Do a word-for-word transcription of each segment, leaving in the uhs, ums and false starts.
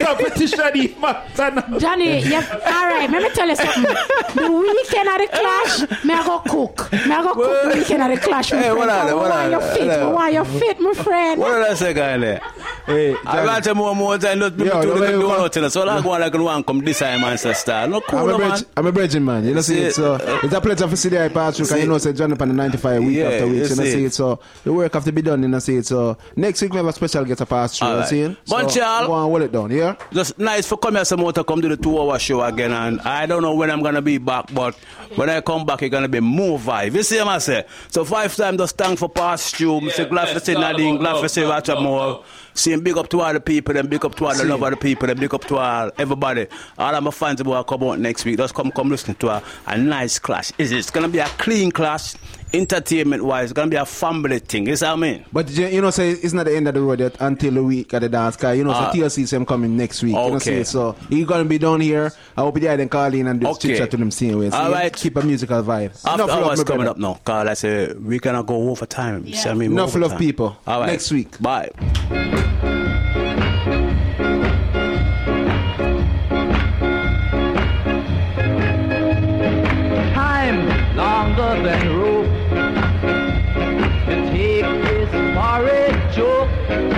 competition even. Johnny, yeah, all right, let me tell you something. The weekend of the clash, me I go cook. Me I go cook the weekend of the clash, my Hey, friend. what are they, what Why are you they, fit? what are they? Why you fit, my friend? What did I say, guy there? Hey, I got to more more time. Not people Yo, to no, the you do can't- nothing. So I go on like one come this time and say star. No cool, I'm a, no, man. bridge, I'm a bridging man, you know, see See it, so it's a pleasure to see the pass through, because you know, say John up on the ninety-five week Yeah, after week, you you know, see see it. it, so the work have to be done, you know, see it, so next week we have a special get a pass through, All you right. see it? So, Montreal. go on, hold it down, yeah? Just nice for coming here some more to come to the two hour show again, and I don't know when I'm gonna be back, but when I come back it's gonna be more vibe. You see what I say? So five times just thank for pass through. Yeah, Mister Glad for saying Nadine, glad for saying Roger Moore. Saying big up to all the people and big up to all the love of the people and big up to all everybody. All of my fans will come out next week. Just come come listen to a, a nice clash. Is it? It's gonna be a clean clash, entertainment wise. It's gonna be a family thing. You see what I mean? But you you know, say it's not the end of the road yet until the week of the dance, because you know, Uh, so T L C is him coming next week, you know, okay. see it? So he's gonna be down here. I hope you then call in and do Okay. chit chat to them same way. So All you right. keep a musical vibe. After Enough love, hours my coming brother. up now. Cause I say we gonna go over time. Yeah. See what I mean? Enough love, Overtime. people. All right. Next week. Bye. Time longer than rope to take this for a joke.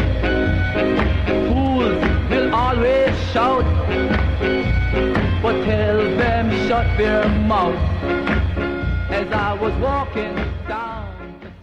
Fools will always shout, but tell them shut their mouth. As I was walking down the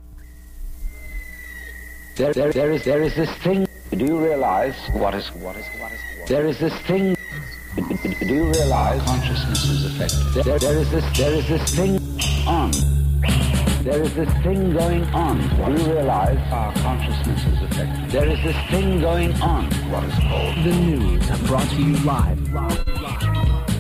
street, There, there, there is, there is this thing. Do you realize what is, what is, what is, what? There is this thing. Do you realize consciousness is affected? There, there is this, there is this thing on. There is this thing going on. Do you realize our consciousness is affected? There is this thing going on. What is called The news brought to you live. live, live.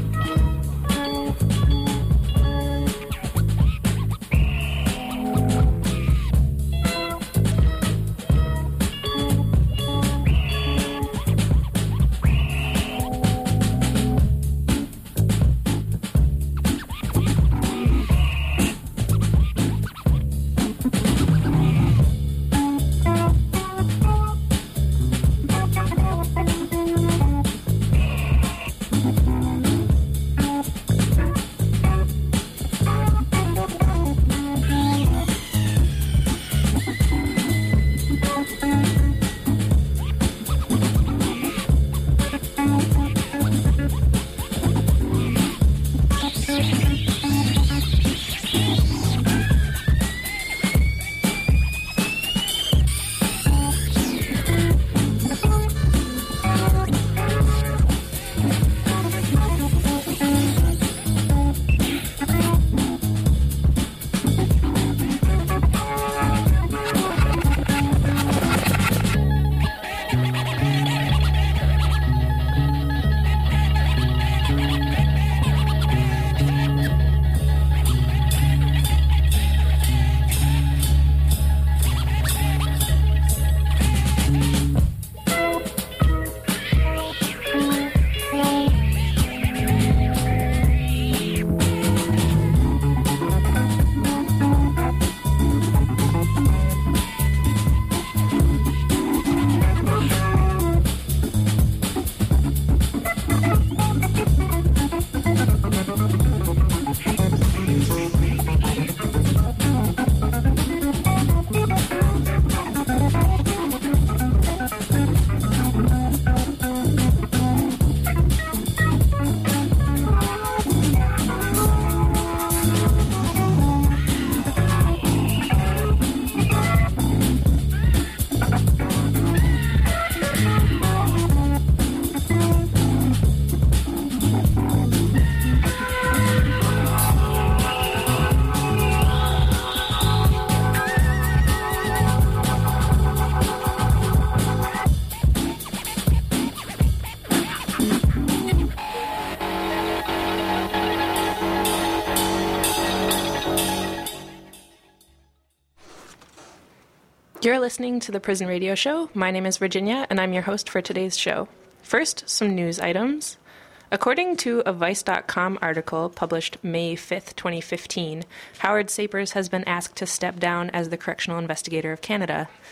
You're listening to the Prison Radio Show. My name is Virginia, and I'm your host for today's show. First, some news items. According to a Vice dot com article published May fifth, twenty fifteen, Howard Sapers has been asked to step down as the Correctional Investigator of Canada.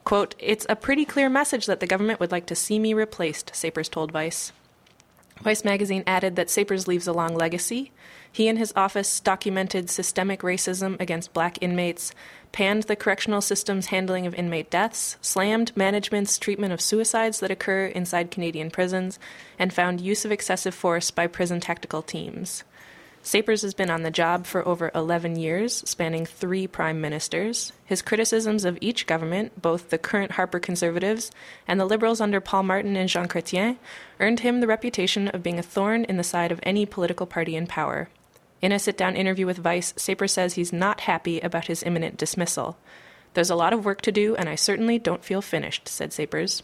Quote, "It's a pretty clear message that the government would like to see me replaced," Sapers told Vice. Vice magazine added that Sapers leaves a long legacy. He and his office documented systemic racism against black inmates, panned the correctional system's handling of inmate deaths, slammed management's treatment of suicides that occur inside Canadian prisons, and found use of excessive force by prison tactical teams. Sapers has been on the job for over eleven years, spanning three prime ministers. His criticisms of each government, both the current Harper Conservatives and the Liberals under Paul Martin and Jean Chrétien, earned him the reputation of being a thorn in the side of any political party in power. In a sit-down interview with Vice, Sapers says he's not happy about his imminent dismissal. "There's a lot of work to do, and I certainly don't feel finished," said Sapers.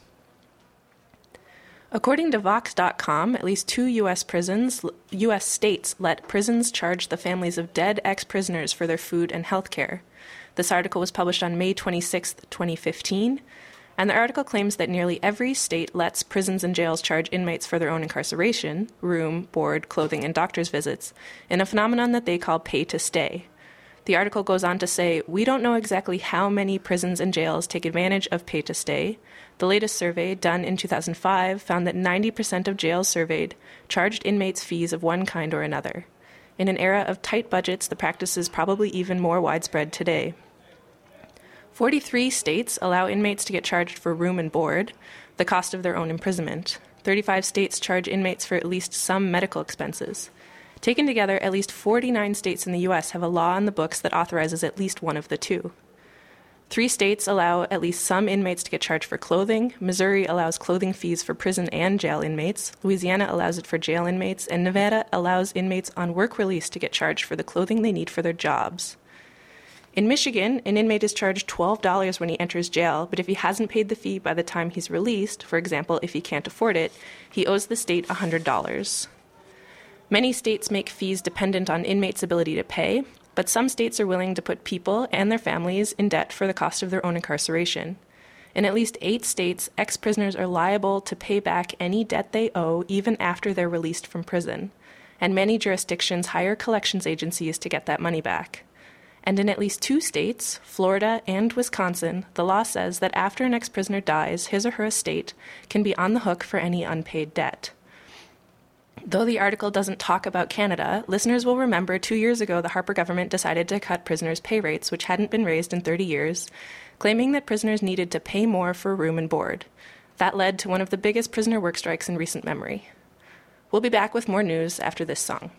According to Vox dot com, at least two U S prisons, U S states let prisons charge the families of dead ex-prisoners for their food and health care. This article was published on May twenty-sixth, twenty fifteen, and the article claims that nearly every state lets prisons and jails charge inmates for their own incarceration, room, board, clothing, and doctor's visits, in a phenomenon that they call pay to stay. The article goes on to say, "We don't know exactly how many prisons and jails take advantage of pay to stay. The latest survey, done in two thousand five, found that ninety percent of jails surveyed charged inmates fees of one kind or another. In an era of tight budgets, the practice is probably even more widespread today." forty-three states allow inmates to get charged for room and board, the cost of their own imprisonment. thirty-five states charge inmates for at least some medical expenses. Taken together, at least forty-nine states in the U S have a law on the books that authorizes at least one of the two. Three states allow at least some inmates to get charged for clothing. Missouri allows clothing fees for prison and jail inmates. Louisiana allows it for jail inmates. And Nevada allows inmates on work release to get charged for the clothing they need for their jobs. In Michigan, an inmate is charged twelve dollars when he enters jail, but if he hasn't paid the fee by the time he's released, for example, if he can't afford it, he owes the state one hundred dollars. Many states make fees dependent on inmates' ability to pay, but some states are willing to put people and their families in debt for the cost of their own incarceration. In at least eight states, ex-prisoners are liable to pay back any debt they owe even after they're released from prison, and many jurisdictions hire collections agencies to get that money back. And in at least two states, Florida and Wisconsin, the law says that after an ex-prisoner dies, his or her estate can be on the hook for any unpaid debt. Though the article doesn't talk about Canada, listeners will remember two years ago the Harper government decided to cut prisoners' pay rates, which hadn't been raised in thirty years, claiming that prisoners needed to pay more for room and board. That led to one of the biggest prisoner work strikes in recent memory. We'll be back with more news after this song.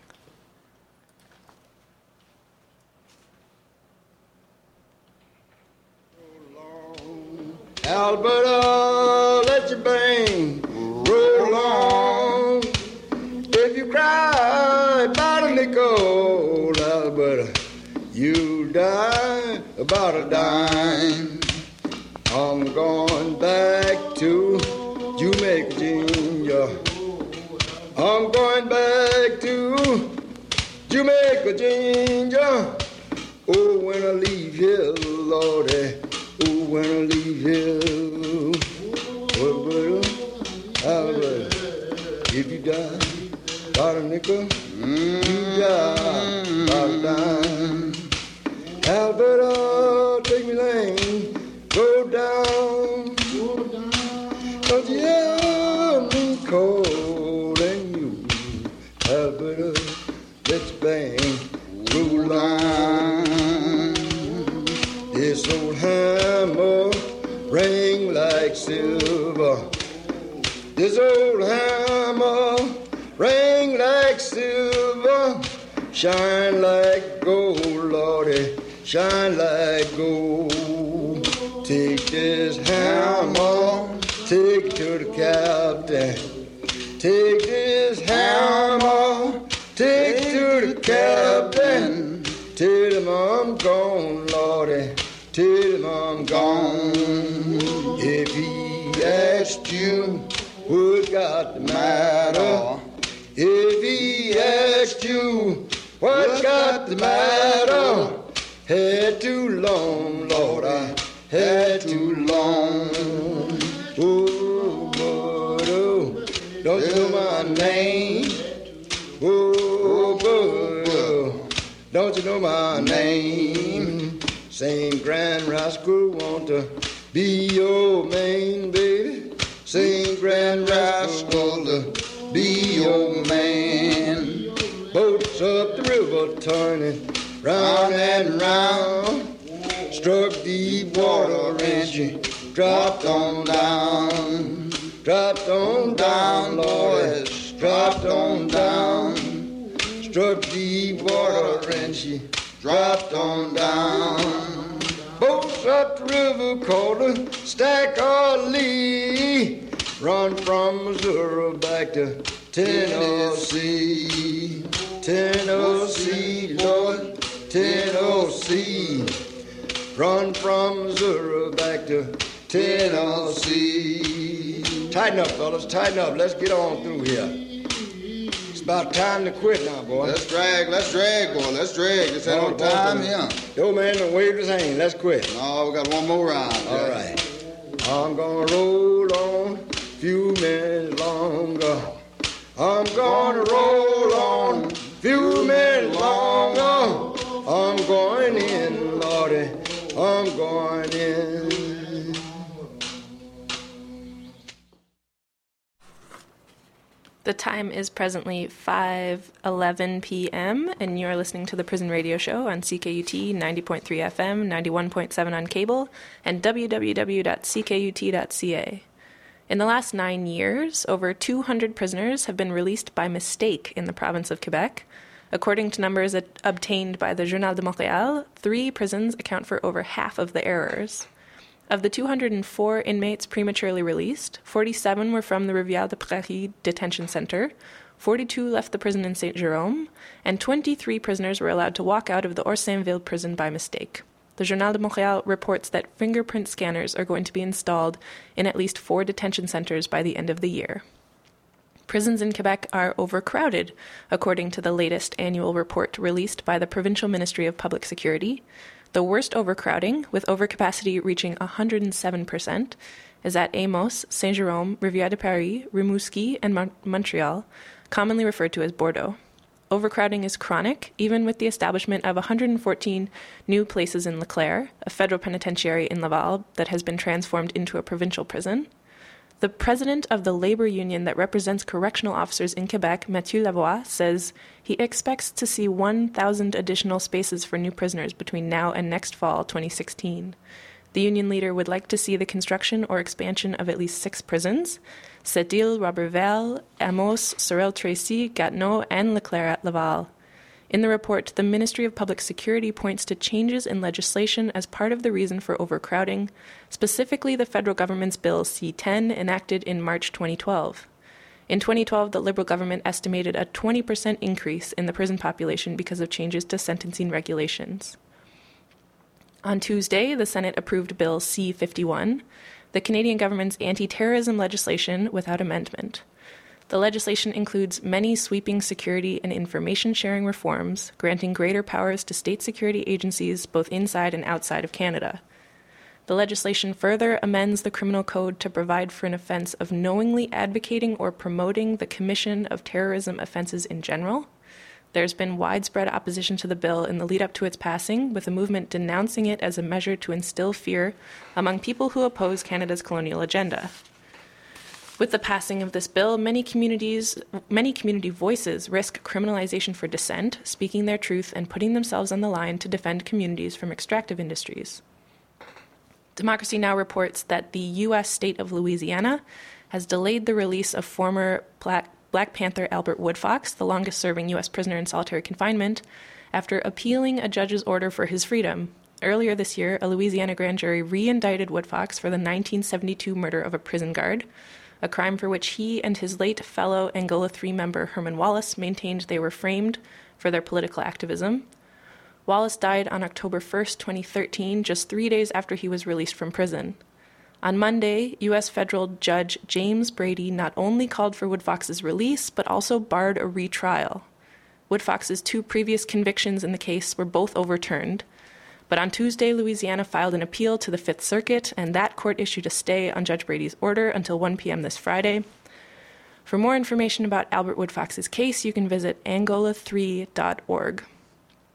Alberta, let your bang roll on. If you cry about a nickel, Alberta, you die about a dime. I'm going back to Jamaica, Ginger. I'm going back to Jamaica, Ginger. Oh, when I leave here, Lordy. Oh, when I leave here, Alberta, Alberta, if you die about a nickel, mm, you die about a dime. Alberta, take me lane, go down, go down. Don't you hear me calling you, Alberta, let's bang, roll on. This old hammer ring like silver. This old hammer ring like silver. Shine like gold, Lordy, shine like gold. Take this hammer, take it to the captain. Take this hammer, take it to the captain. Tell him I'm gone, Lordy. Tell him I'm gone. If he asked you what got the matter, if he asked you what got the matter, had too long, Lord, I had too long. Oh, but oh, don't you know my name? Oh, but oh, don't you know my name? Same grand rascal want to be your man, baby. Sing Grand Rascal to be your man. Boats up the river turning round and round. Struck deep water and she dropped on down. Dropped on down, boys, dropped on down. Struck deep water and she dropped on down. Boats up the river called a Stackerlee. Run from Missouri back to Tennessee. Tennessee, Lord, Tennessee. Run from Missouri back to Tennessee. Tighten up, fellas, tighten up. Let's get on through here. It's about time to quit now, boy. Let's drag, let's drag, boy. Let's drag. It's no time here. The old man done waved his hand. Let's quit. No, we got one more round. All yeah. right. I'm gonna roll on a few minutes longer. I'm gonna roll on a few minutes longer. I'm going in, Lordy. I'm going in. The time is presently five eleven p.m. and you're listening to the Prison Radio Show on C K U T ninety point three F M, ninety-one point seven on cable, and w w w dot c k u t dot c a. In the last nine years, over two hundred prisoners have been released by mistake in the province of Quebec. According to numbers at, obtained by the Journal de Montréal, three prisons account for over half of the errors. Of the two hundred four inmates prematurely released, forty-seven were from the Rivière de Prairie Detention Center, forty-two left the prison in Saint Jérôme, and twenty-three prisoners were allowed to walk out of the Orsainville prison by mistake. The Journal de Montréal reports that fingerprint scanners are going to be installed in at least four detention centers by the end of the year. Prisons in Quebec are overcrowded, according to the latest annual report released by the Provincial Ministry of Public Security. The worst overcrowding, with overcapacity reaching one hundred seven percent, is at Amos, Saint-Jérôme, Rivière de Paris, Rimouski, and Mon- Montreal, commonly referred to as Bordeaux. Overcrowding is chronic, even with the establishment of one hundred fourteen new places in Leclerc, a federal penitentiary in Laval that has been transformed into a provincial prison. The president of the labor union that represents correctional officers in Quebec, Mathieu Lavoie, says he expects to see one thousand additional spaces for new prisoners between now and next fall, twenty sixteen. The union leader would like to see the construction or expansion of at least six prisons: Sept-Îles, Roberval, Amos, Sorel-Tracy, Gatineau, and Leclerc at Laval. In the report, the Ministry of Public Security points to changes in legislation as part of the reason for overcrowding, specifically the federal government's Bill C ten enacted in March twenty twelve. In twenty twelve, the Liberal government estimated a twenty percent increase in the prison population because of changes to sentencing regulations. On Tuesday, the Senate approved Bill C fifty-one, the Canadian government's anti-terrorism legislation without amendment. The legislation includes many sweeping security and information sharing reforms, granting greater powers to state security agencies both inside and outside of Canada. The legislation further amends the criminal code to provide for an offense of knowingly advocating or promoting the commission of terrorism offenses in general. There's been widespread opposition to the bill in the lead-up to its passing, with a movement denouncing it as a measure to instill fear among people who oppose Canada's colonial agenda. With the passing of this bill, many communities, many community voices risk criminalization for dissent, speaking their truth and putting themselves on the line to defend communities from extractive industries. Democracy Now! Reports that the U S state of Louisiana has delayed the release of former Black, Black Panther Albert Woodfox, the longest-serving U S prisoner in solitary confinement, after appealing a judge's order for his freedom. Earlier this year, a Louisiana grand jury re-indicted Woodfox for the nineteen seventy-two murder of a prison guard, a crime for which he and his late fellow Angola three member Herman Wallace maintained they were framed for their political activism. Wallace died on October first, twenty thirteen, just three days after he was released from prison. On Monday, U S federal judge James Brady not only called for Woodfox's release, but also barred a retrial. Woodfox's two previous convictions in the case were both overturned. But on Tuesday, Louisiana filed an appeal to the Fifth Circuit, and that court issued a stay on Judge Brady's order until one p.m. this Friday. For more information about Albert Woodfox's case, you can visit angola three dot org.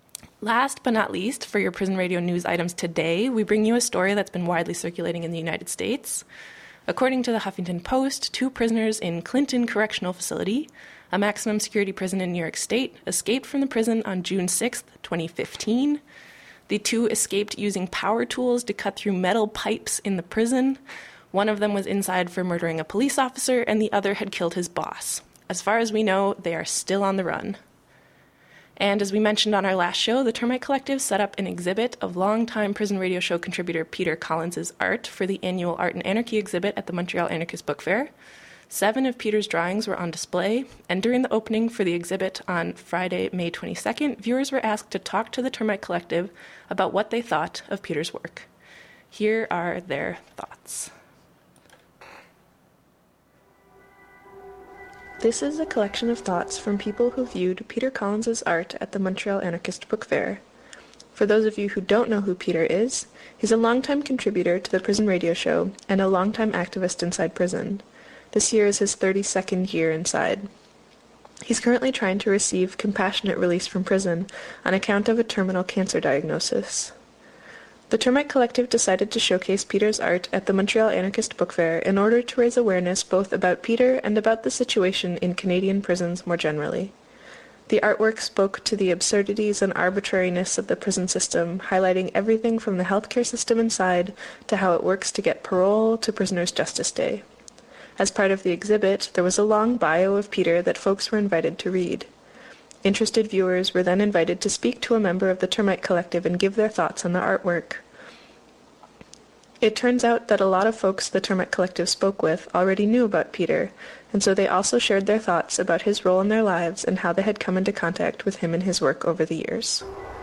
Last but not least, for your Prison Radio news items today, we bring you a story that's been widely circulating in the United States. According to the Huffington Post, two prisoners in Clinton Correctional Facility, a maximum security prison in New York State, escaped from the prison on June sixth, twenty fifteen. The two escaped using power tools to cut through metal pipes in the prison. One of them was inside for murdering a police officer, and the other had killed his boss. As far as we know, they are still on the run. And as we mentioned on our last show, the Termite Collective set up an exhibit of longtime Prison Radio Show contributor Peter Collins' art for the annual Art and Anarchy exhibit at the Montreal Anarchist Book Fair. Seven of Peter's drawings were on display, and during the opening for the exhibit on Friday, May twenty-second, viewers were asked to talk to the Termite Collective about what they thought of Peter's work. Here are their thoughts. This is a collection of thoughts from people who viewed Peter Collins' art at the Montreal Anarchist Book Fair. For those of you who don't know who Peter is, he's a longtime contributor to the Prison Radio Show and a longtime activist inside prison. This year is his thirty-second year inside. He's currently trying to receive compassionate release from prison on account of a terminal cancer diagnosis. The Termite Collective decided to showcase Peter's art at the Montreal Anarchist Book Fair in order to raise awareness both about Peter and about the situation in Canadian prisons more generally. The artwork spoke to the absurdities and arbitrariness of the prison system, highlighting everything from the healthcare system inside to how it works to get parole to Prisoners' Justice Day. As part of the exhibit, there was a long bio of Peter that folks were invited to read. Interested viewers were then invited to speak to a member of the Termite Collective and give their thoughts on the artwork. It turns out that a lot of folks the Termite Collective spoke with already knew about Peter, and so they also shared their thoughts about his role in their lives and how they had come into contact with him and his work over the years.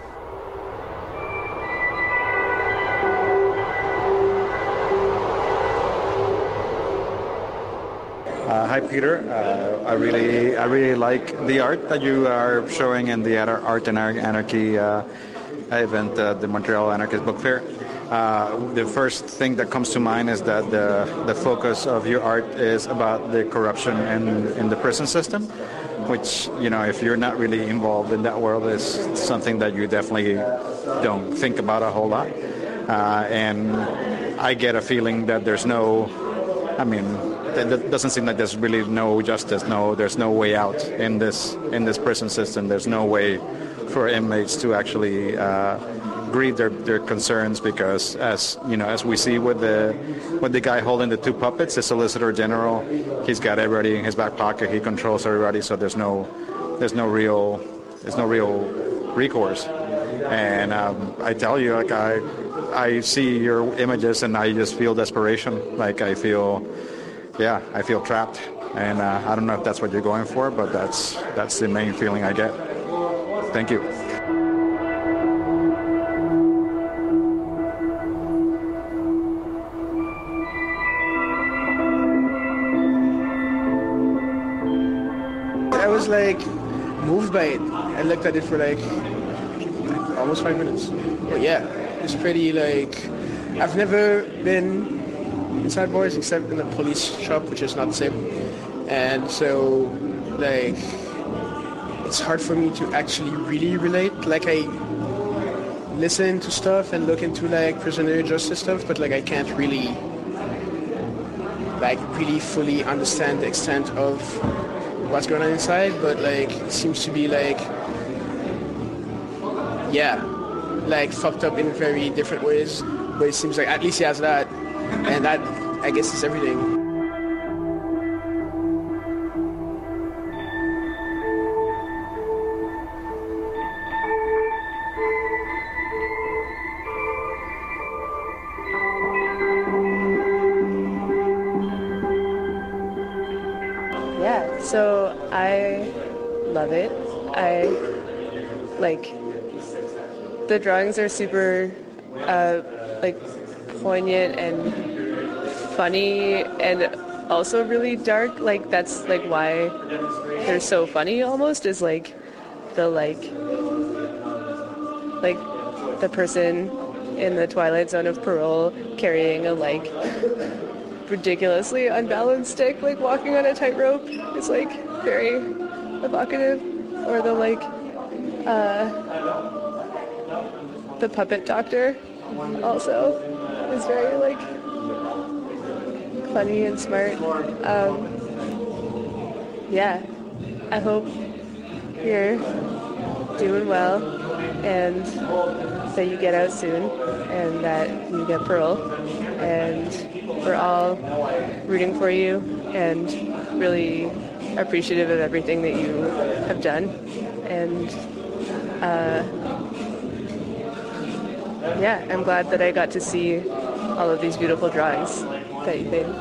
Uh, hi, Peter. Uh, I really, I really like the art that you are showing in the Art and Anarchy uh, event, uh, the Montreal Anarchist Book Fair. Uh, the first thing that comes to mind is that the the focus of your art is about the corruption in in the prison system, which, you know, if you're not really involved in that world, is something that you definitely don't think about a whole lot. Uh, and I get a feeling that there's no, I mean, it doesn't seem like there's really no justice. No, there's no way out in this in this prison system. There's no way for inmates to actually uh, grieve their, their concerns, because, as you know, as we see with the with the guy holding the two puppets, the Solicitor General, he's got everybody in his back pocket. He controls everybody. So there's no there's no real there's no real recourse. And um, I tell you, like I I see your images and I just feel desperation. Like I feel. Yeah, I feel trapped, and uh, I don't know if that's what you're going for, but that's that's the main feeling I get. Thank you. I was like moved by it. I looked at it for like almost five minutes. But yeah, it's pretty like I've never been inside bars except in the police shop, which is not the same, and so like it's hard for me to actually really relate. Like I listen to stuff and look into like prisoner justice stuff, but like I can't really like really fully understand the extent of what's going on inside. But like it seems to be like yeah like fucked up in very different ways, but it seems like at least he has that. And that, I guess, is everything. Yeah, so I love it. I, like, the drawings are super, uh, like, poignant and funny and also really dark. Like that's like why they're so funny almost, is like the like like the person in the twilight zone of parole carrying a like ridiculously unbalanced stick, like walking on a tightrope, is like very evocative. Or the like uh the puppet doctor also is very like funny and smart. Um, yeah, I hope you're doing well and that you get out soon and that you get Pearl. And we're all rooting for you and really appreciative of everything that you have done. And uh, yeah, I'm glad that I got to see all of these beautiful drawings that you made.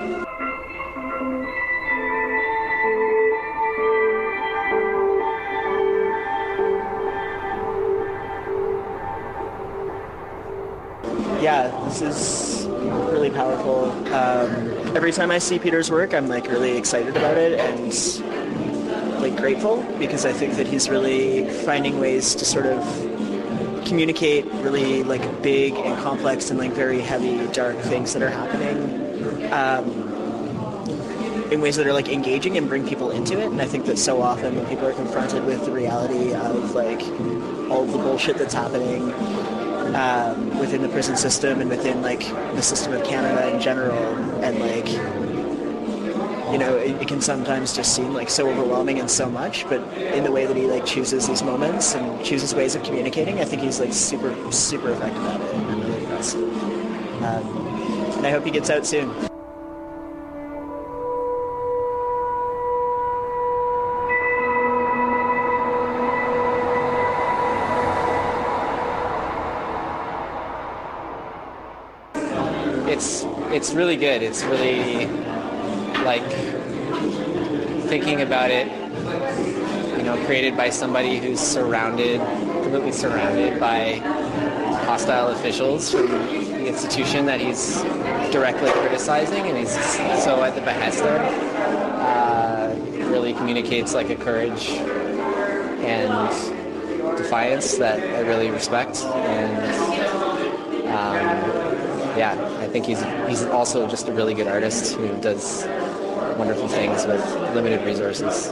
Yeah, this is really powerful. Um, every time I see Peter's work, I'm like really excited about it and like grateful because I think that he's really finding ways to sort of communicate really like big and complex and like very heavy, dark things that are happening um, in ways that are like engaging and bring people into it. And I think that so often when people are confronted with the reality of like all of the bullshit that's happening Um, within the prison system and within like the system of Canada in general, and like you know it, it can sometimes just seem like so overwhelming and so much, but in the way that he like chooses these moments and chooses ways of communicating, I think he's like super super effective at it. I'm really impressed, um, and I hope he gets out soon. It's it's really good. It's really like thinking about it, you know, created by somebody who's surrounded, completely surrounded by hostile officials from the institution that he's directly criticizing, and he's so at the behest of. Uh, really communicates like a courage and defiance that I really respect, and um, yeah, I think he's he's also just a really good artist who does wonderful things with limited resources.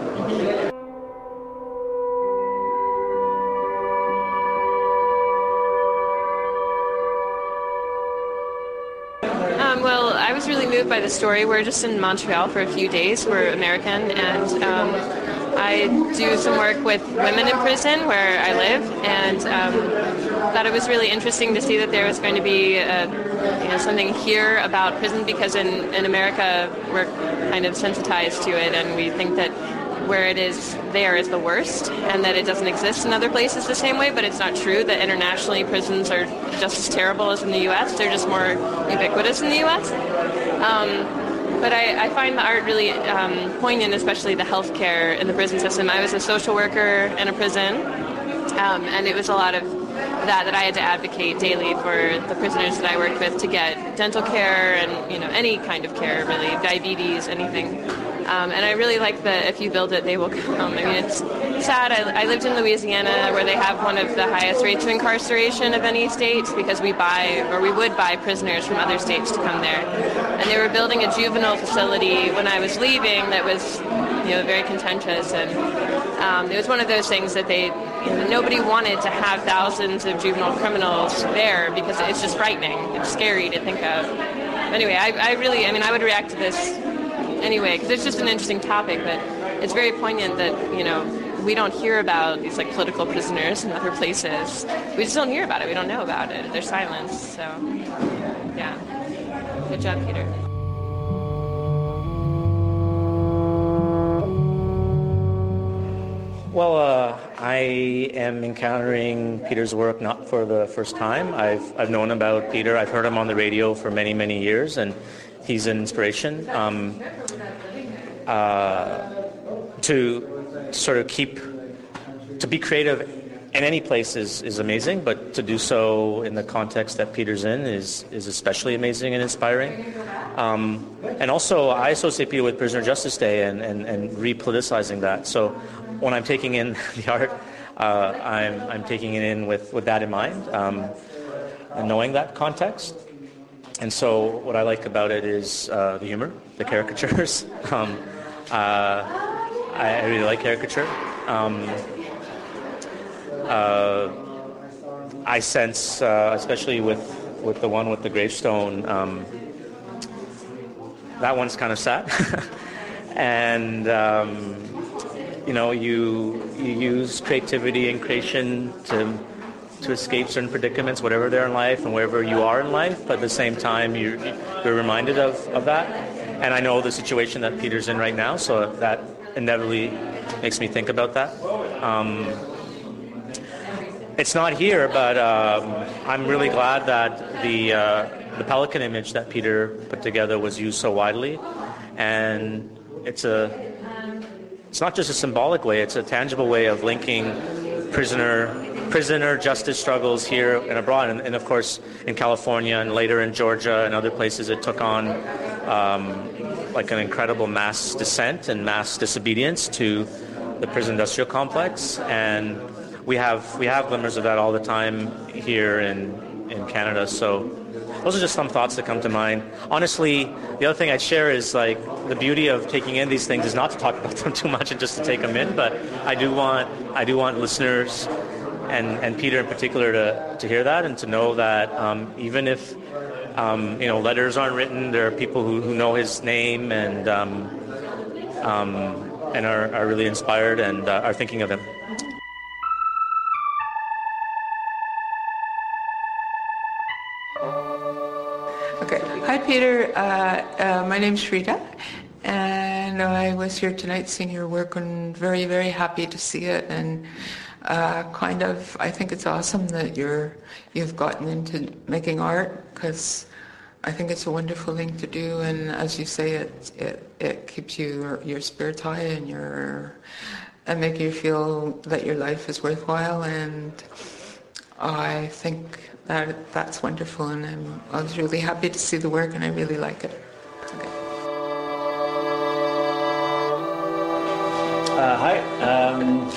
Um, well, I was really moved by the story. We're just in Montreal for a few days. We're American, and um, I do some work with women in prison where I live, and um, thought it was really interesting to see that there was going to be a, you know, something here about prison, because in, in America we're kind of sensitized to it, and we think that where it is there is the worst, and that it doesn't exist in other places the same way, but it's not true, that internationally prisons are just as terrible as in the U S. They're just more ubiquitous in the U S. Um, but I, I find the art really um, poignant, especially the healthcare in the prison system. I was a social worker in a prison, um, and it was a lot of that that I had to advocate daily for the prisoners that I worked with to get dental care and, you know, any kind of care, really, diabetes, anything. Um, and I really like the if you build it, they will come. I mean, it's sad. I, I lived in Louisiana, where they have one of the highest rates of incarceration of any state, because we buy, or we would buy prisoners from other states to come there. And they were building a juvenile facility when I was leaving that was, you know, very contentious. And um, it was one of those things that they, you know, nobody wanted to have thousands of juvenile criminals there, because it's just frightening. It's scary to think of. Anyway, I, I really, I mean, I would react to this anyway, because it's just an interesting topic, but it's very poignant that, you know, we don't hear about these, like, political prisoners in other places. We just don't hear about it. We don't know about it. They're silenced. So, yeah. Good job, Peter. Well, uh, I am encountering Peter's work not for the first time. I've I've known about Peter. I've heard him on the radio for many, many years, and he's an inspiration. Um, uh, to sort of keep, to be creative in any place is, is amazing, but to do so in the context that Peter's in is, is especially amazing and inspiring. Um, and also, I associate Peter with Prisoner Justice Day and, and, and re-politicizing that. So when I'm taking in the art, uh, I'm, I'm taking it in with, with that in mind, um, and knowing that context. And so what I like about it is uh, the humor, the caricatures. um, uh, I, I really like caricature. Um, uh, I sense, uh, especially with, with the one with the gravestone, um, that one's kind of sad. And, um, you know, you you use creativity and creation to to escape certain predicaments, whatever they're in life and wherever you are in life, but at the same time, you're, you're reminded of, of that. And I know the situation that Peter's in right now, so that inevitably makes me think about that. Um, it's not here, but um, I'm really glad that the uh, the Pelican image that Peter put together was used so widely. And it's a it's not just a symbolic way, it's a tangible way of linking prisoner prisoner justice struggles here and abroad, and, and of course in California and later in Georgia and other places it took on um, like an incredible mass dissent and mass disobedience to the prison industrial complex, and we have we have glimmers of that all the time here in in Canada. So those are just some thoughts that come to mind. Honestly, the other thing I'd share is like the beauty of taking in these things is not to talk about them too much and just to take them in, but I do want I do want listeners and, and Peter in particular to, to hear that and to know that um, even if um, you know letters aren't written, there are people who, who know his name and um, um, and are, are really inspired and uh, are thinking of him. Okay. Hi, Peter. Uh, uh, my name's Frida, and I was here tonight seeing your work and very, very happy to see it. And uh, kind of, I think it's awesome that you're you've gotten into making art, because I think it's a wonderful thing to do. And as you say, it it it keeps you your spirits high and your and make you feel that your life is worthwhile. And I think that that's wonderful, and I'm, I was really happy to see the work, and I really like it. Okay. Uh, hi. Um,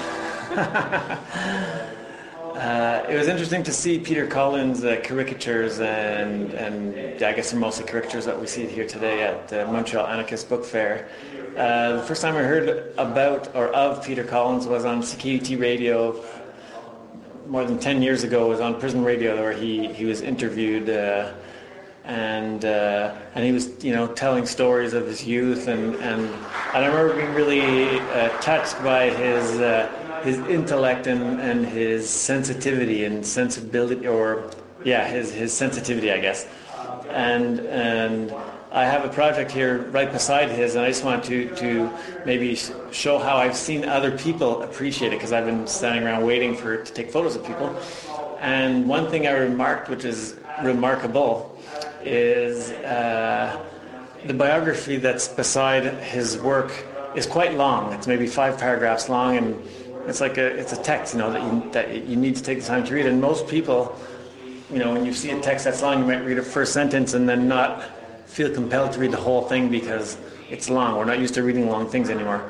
uh, it was interesting to see Peter Collins' uh, caricatures, and, and I guess they're mostly caricatures that we see here today at the Montreal Anarchist Book Fair. Uh, the first time I heard about or of Peter Collins was on C K U T Radio more than ten years ago. It was on Prison Radio where he, he was interviewed uh, and uh, and he was you know telling stories of his youth, and, and, and I remember being really uh, touched by his uh, his intellect and, and his sensitivity and sensibility, or yeah his his sensitivity I guess. And and I have a project here right beside his, and I just want to, to maybe show how I've seen other people appreciate it, because I've been standing around waiting for to take photos of people. And one thing I remarked, which is remarkable, is uh, the biography that's beside his work is quite long. It's maybe five paragraphs long, and it's like a it's a text, you know, that you that you need to take the time to read. And most people, you know, when you see a text that's long, you might read a first sentence and then not feel compelled to read the whole thing because it's long. We're not used to reading long things anymore.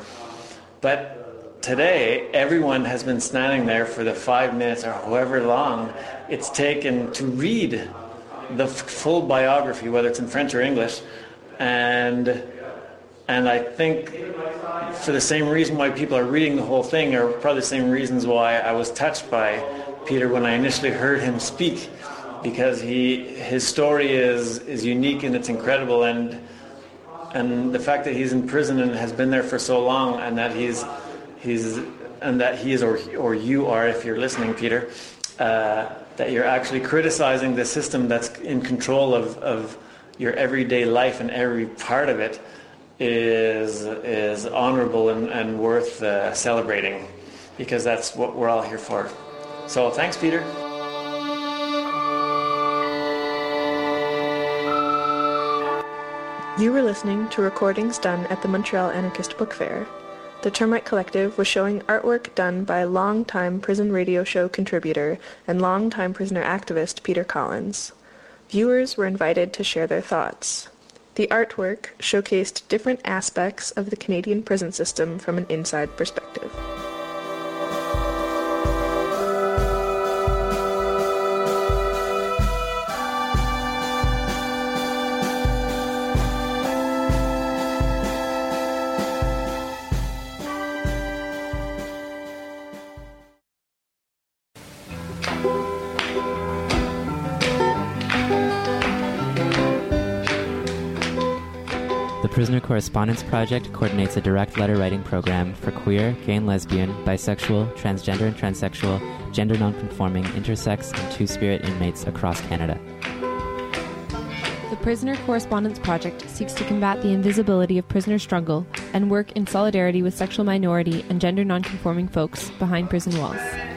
But today, everyone has been standing there for the five minutes or however long it's taken to read the f- full biography, whether it's in French or English. And and I think for the same reason why people are reading the whole thing are probably the same reasons why I was touched by Peter when I initially heard him speak. Because he, his story is, is unique and it's incredible, and and the fact that he's in prison and has been there for so long, and that he's he's and that he is or or you are, if you're listening, Peter, uh, that you're actually criticizing the system that's in control of, of your everyday life and every part of it is is honorable and, and worth uh, celebrating, because that's what we're all here for. So thanks, Peter. You were listening to recordings done at the Montreal Anarchist Book Fair. The Termite Collective was showing artwork done by long-time Prison Radio Show contributor and long-time prisoner activist Peter Collins. Viewers were invited to share their thoughts. The artwork showcased different aspects of the Canadian prison system from an inside perspective. Prisoner Correspondence Project coordinates a direct letter writing program for queer, gay and lesbian, bisexual, transgender and transsexual, gender nonconforming, intersex, and two-spirit inmates across Canada. The Prisoner Correspondence Project seeks to combat the invisibility of prisoner struggle and work in solidarity with sexual minority and gender nonconforming folks behind prison walls.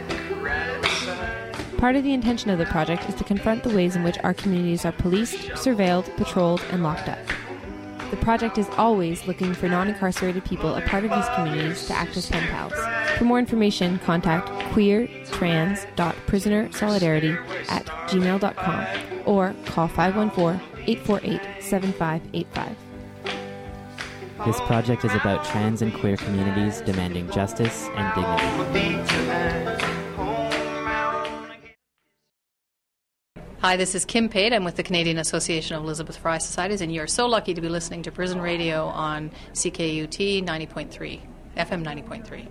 Part of the intention of the project is to confront the ways in which our communities are policed, surveilled, patrolled, and locked up. The project is always looking for non-incarcerated people a part of these communities to act as pen pals. For more information, contact queer trans dot prisoner solidarity at gmail dot com or call five one four, eight four eight, seven five eight five. This project is about trans and queer communities demanding justice and dignity. Hi, this is Kim Pate. I'm with the Canadian Association of Elizabeth Fry Societies, and you're so lucky to be listening to Prison Radio on C K U T ninety point three, F M ninety point three.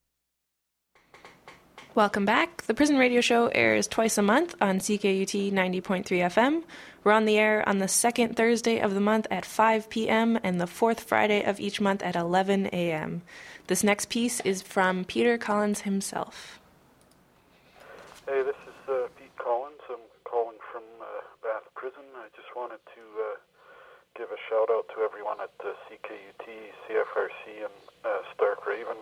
Welcome back. The Prison Radio Show airs twice a month on C K U T ninety point three F M. We're on the air on the second Thursday of the month at five p.m. and the fourth Friday of each month at eleven a.m. This next piece is from Peter Collins himself. Hey, this is uh, Pete Collins. I'm calling from uh, Bath Prison. I just wanted to uh, give a shout out to everyone at uh, C K U T, C F R C, and uh, Stark Raven.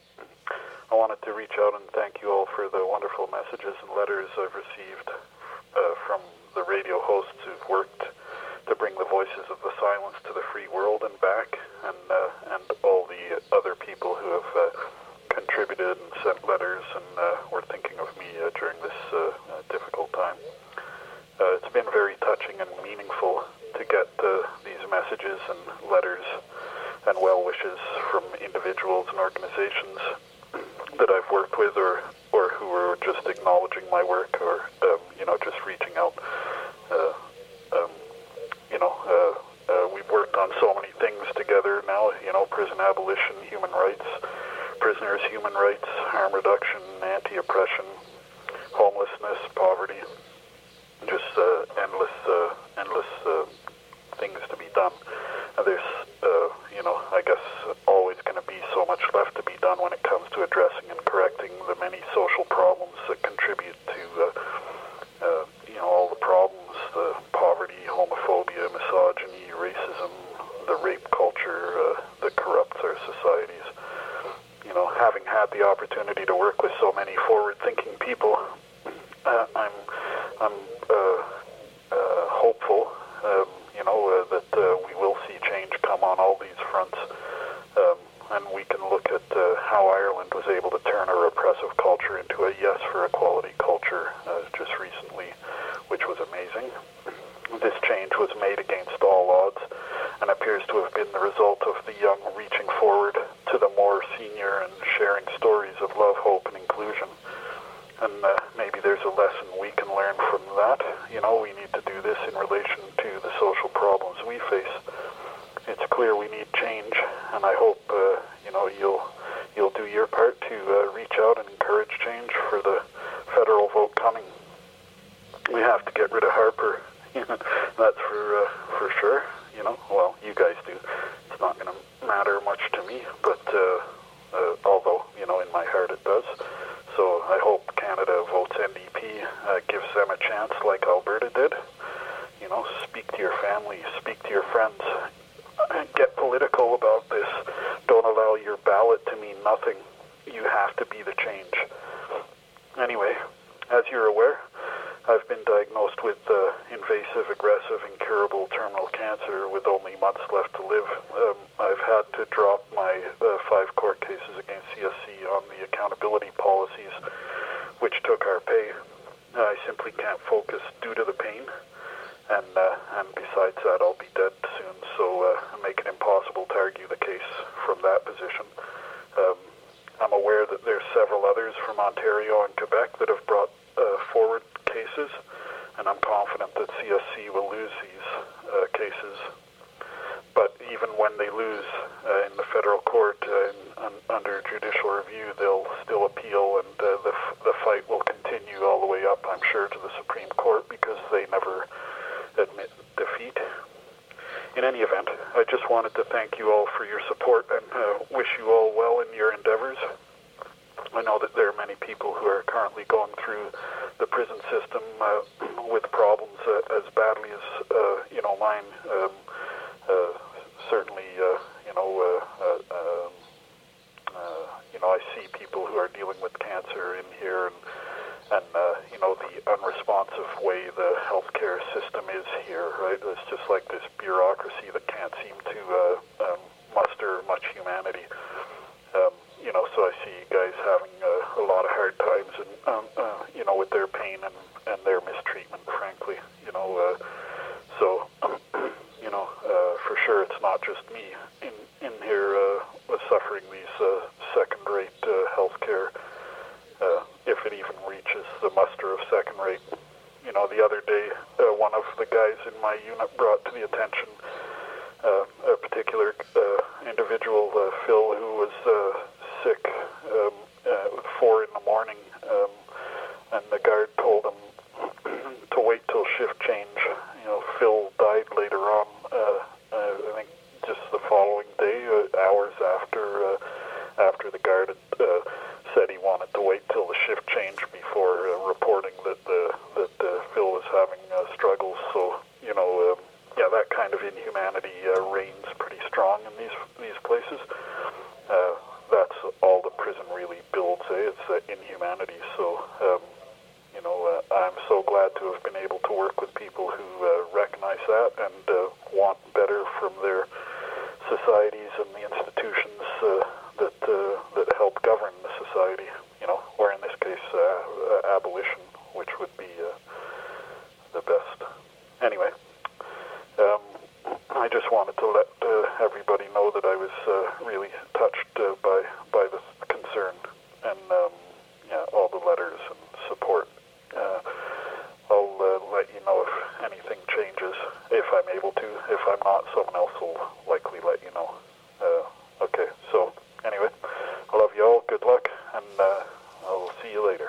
I wanted to reach out and thank you all for the wonderful messages and letters I've received uh, from the radio hosts who've worked to bring the voices of the silence to the free world and back, and uh, and all the other people who have uh, contributed and sent letters and uh, were thinking of me uh, during this uh, uh, difficult time. Uh, it's been very touching and meaningful to get uh, these messages and letters and well wishes from individuals and organizations that I've worked with, or or who are just acknowledging my work, or um, you know, just reaching out. Uh, um, you know, uh, uh, we've worked on so many things together now. You know, prison abolition, human rights, prisoners' human rights, harm reduction, anti-oppression, homelessness, poverty. Just uh, endless, uh, endless uh, things to be done. Uh, there's, uh, you know, I guess always going to be so much left to be done when it comes to addressing and correcting the many social problems that contribute to, uh, uh, you know, all the problems, the poverty, homophobia, misogyny, racism, the rape culture uh, that corrupts our societies. You know, having had the opportunity to work with so many forward-thinking people, uh, I'm, I'm uh, uh, hopeful, um, you know, uh, that uh, we will see change come on all these fronts, um, and we can look at uh, how Ireland was able to turn a repressive culture into a yes for equality culture uh, just recently, which was amazing. This change was made against all odds and appears to have been the result of the young reaching forward to the more senior and sharing stories of love, hope, and inclusion. And uh, maybe there's a lesson we can learn from that. You know, we need to do this in relation to the social problems we face. It's clear we need change, and I hope, uh, you know, you'll you'll do your part to uh, reach out and encourage change for the federal vote coming. We have to get rid of Harper. That's for uh, for sure. You know, well, you guys do. It's not going to matter much to me, but uh, uh, although, you know, in my heart it does. So I hope Canada votes N D P, uh, gives them a chance like Alberta did. You know, speak to your family, speak to your friends, get political about this. Don't allow your ballot to mean nothing. You have to be the change. Anyway, as you're aware, I've been diagnosed with uh, invasive, aggressive, incurable terminal cancer with only months left to live. Um, I've had to drop my uh, five court cases against C S C on the accountability policies, which took our pay. I simply can't focus due to the pain, and uh, and besides that, I'll be dead soon, so uh, make it impossible to argue the case from that position. Um, I'm aware that there's several others from Ontario and Quebec that have brought uh, forward cases, and I'm confident that C S C will lose these uh, cases. But even when they lose uh, in the federal court uh, in, un, under judicial review, they'll still appeal, and uh, the, f- the fight will continue all the way up, I'm sure, to the Supreme Court, because they never admit defeat. In any event, I just wanted to thank I know that there are many people who are currently going through the prison system uh, with problems uh, as badly as, uh, you know, mine. Um, uh, certainly, uh, you know, uh, uh, um, uh, you know, I see people who are dealing with cancer in here, and, and uh, you know, the unresponsive way the healthcare system is here, right? It's just like this bureaucracy that can't seem to uh, um, muster much humanity. Um, you know, so I see guys having uh, a lot of hard times, and um, uh, you know, with their pain and, and their mistreatment, frankly. You know, uh, so um, you know, uh, for sure, it's not just me in in here uh, suffering these uh, second-rate uh, health care, uh, if it even reaches the muster of second-rate. You know, the other day, uh, one of the guys in my unit brought to the attention uh, a particular uh, individual, uh, Phil, who was uh, sick um, uh, at four in the morning, um, and the guard told him to wait till shift change. You know, Phil died later on, uh, uh, I think just the following day, uh, hours after uh, after the guard had uh, said he wanted to wait till the shift change before uh, reporting that uh, that uh, Phil was having uh, struggles. So, you know, um, yeah, that kind of inhumanity uh, reigns pretty strong in these these places. Uh, that's all the prison really builds, eh? It's uh, inhumanity. So, um, you know, uh, I'm so glad to have been able to work with people who uh, recognize that and uh, want better from their societies and the institutions uh, that uh, that help govern the society. You know, or in this case, uh, uh, abolition, which would be uh, the best. Anyway, um, I just wanted to let uh, everybody know that I was uh, really touched uh, by by the concern and um, yeah, all the letters and support. Uh, I'll uh, let you know if anything changes, if I'm able to. If I'm not, someone else will likely let you know. Uh, okay, so anyway, I love you all. Good luck, and uh, I'll see you later.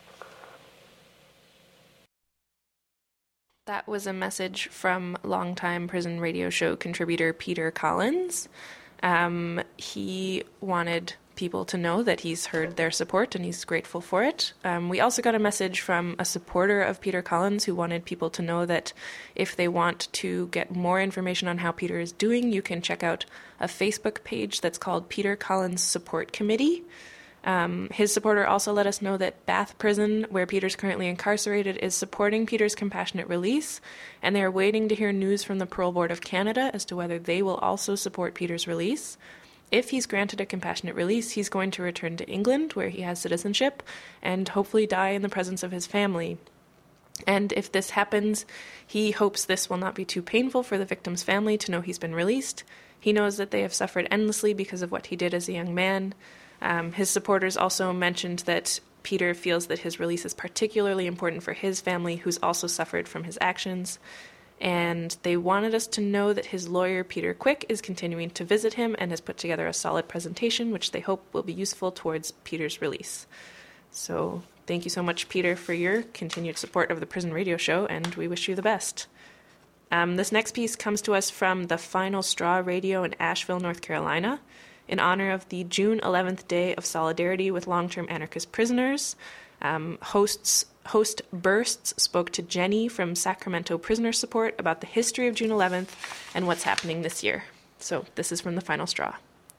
That was a message from longtime prison radio show contributor Peter Collins. Um, he wanted people to know that he's heard their support and he's grateful for it. Um, we also got a message from a supporter of Peter Collins who wanted people to know that if they want to get more information on how Peter is doing, you can check out a Facebook page that's called Peter Collins Support Committee. Um, his supporter also let us know that Bath Prison, where Peter's currently incarcerated, is supporting Peter's compassionate release, and they are waiting to hear news from the Parole Board of Canada as to whether they will also support Peter's release. If he's granted a compassionate release, he's going to return to England, where he has citizenship, and hopefully die in the presence of his family. And if this happens, he hopes this will not be too painful for the victim's family to know he's been released. He knows that they have suffered endlessly because of what he did as a young man. Um, his supporters also mentioned that Peter feels that his release is particularly important for his family, who's also suffered from his actions. And they wanted us to know that his lawyer, Peter Quick, is continuing to visit him and has put together a solid presentation, which they hope will be useful towards Peter's release. So thank you so much, Peter, for your continued support of the Prison Radio Show, and we wish you the best. Um, this next piece comes to us from the Final Straw Radio in Asheville, North Carolina. In honor of the June eleventh Day of Solidarity with Long-Term Anarchist Prisoners, um, hosts host Bursts spoke to Jenny from Sacramento Prisoner Support about the history of June eleventh and what's happening this year. So this is from the Final Straw.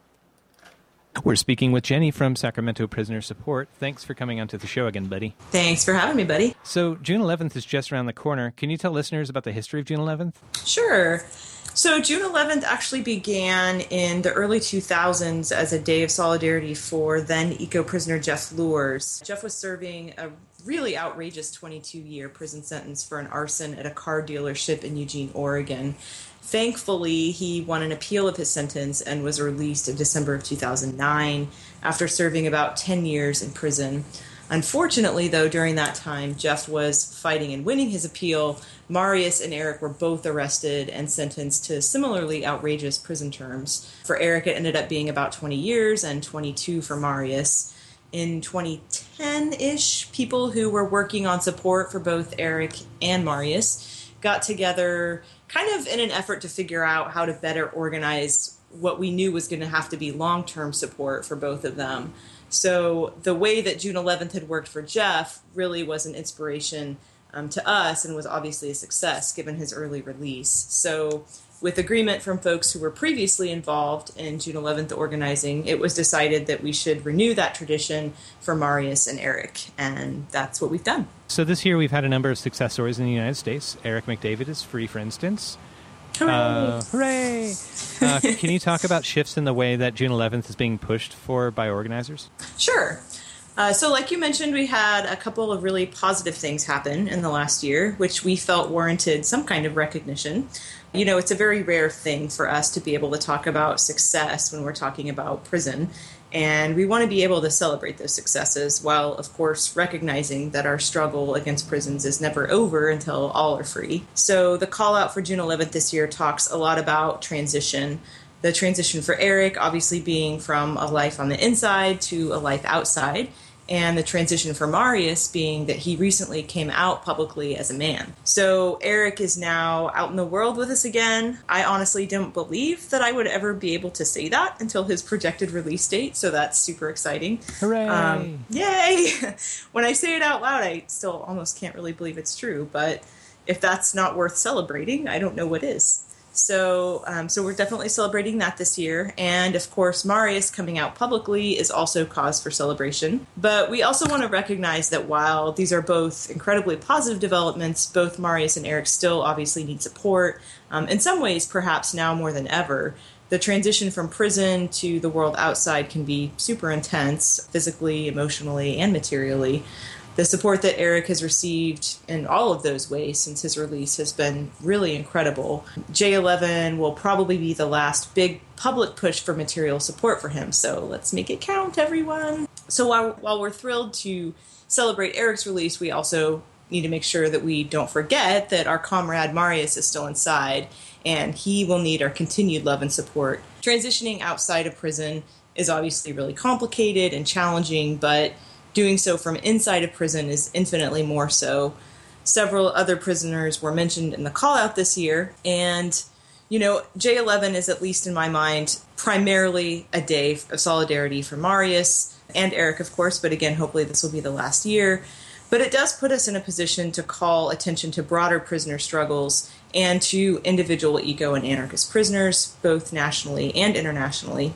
We're speaking with Jenny from Sacramento Prisoner Support. Thanks for coming onto the show again, buddy. Thanks for having me, buddy. So June eleventh is just around the corner. Can you tell listeners about the history of June eleventh? Sure. So June eleventh actually began in the early two thousands as a day of solidarity for then eco-prisoner Jeff Lures. Jeff was serving a really outrageous twenty-two-year prison sentence for an arson at a car dealership in Eugene, Oregon. Thankfully, he won an appeal of his sentence and was released in December of two thousand nine after serving about ten years in prison. Unfortunately, though, during that time, Jeff was fighting and winning his appeal. Marius and Eric were both arrested and sentenced to similarly outrageous prison terms. For Eric, it ended up being about twenty years and twenty-two for Marius. In twenty ten-ish, people who were working on support for both Eric and Marius got together kind of in an effort to figure out how to better organize what we knew was going to have to be long-term support for both of them. So the way that June eleventh had worked for Jeff really was an inspiration um, to us and was obviously a success given his early release. So with agreement from folks who were previously involved in June eleventh organizing, it was decided that we should renew that tradition for Marius and Eric, and that's what we've done. So this year we've had a number of success stories in the United States. Eric McDavid is free, for instance. Hooray! Uh, hooray! uh, can you talk about shifts in the way that June eleventh is being pushed for by organizers? Sure. Uh, so like you mentioned, we had a couple of really positive things happen in the last year, which we felt warranted some kind of recognition. You know, it's a very rare thing for us to be able to talk about success when we're talking about prison. And we want to be able to celebrate those successes while, of course, recognizing that our struggle against prisons is never over until all are free. So the call out for June eleventh this year talks a lot about transition. The transition for Eric, obviously being from a life on the inside to a life outside. And the transition for Marius being that he recently came out publicly as a man. So Eric is now out in the world with us again. I honestly didn't believe that I would ever be able to say that until his projected release date, so that's super exciting. Hooray! Um, yay! When I say it out loud, I still almost can't really believe it's true, but if that's not worth celebrating, I don't know what is. So um, so we're definitely celebrating that this year. And, of course, Marius coming out publicly is also cause for celebration. But we also want to recognize that while these are both incredibly positive developments, both Marius and Eric still obviously need support. Um, in some ways, perhaps now more than ever. The transition from prison to the world outside can be super intense, physically, emotionally, and materially. The support that Eric has received in all of those ways since his release has been really incredible. J eleven will probably be the last big public push for material support for him, so let's make it count, everyone. So while, while we're thrilled to celebrate Eric's release, we also need to make sure that we don't forget that our comrade Marius is still inside, and he will need our continued love and support. Transitioning outside of prison is obviously really complicated and challenging, but doing so from inside of prison is infinitely more so. Several other prisoners were mentioned in the call-out this year, and, you know, J eleven is, at least in my mind, primarily a day of solidarity for Marius and Eric, of course, but again, hopefully this will be the last year. But it does put us in a position to call attention to broader prisoner struggles and to individual eco and anarchist prisoners, both nationally and internationally.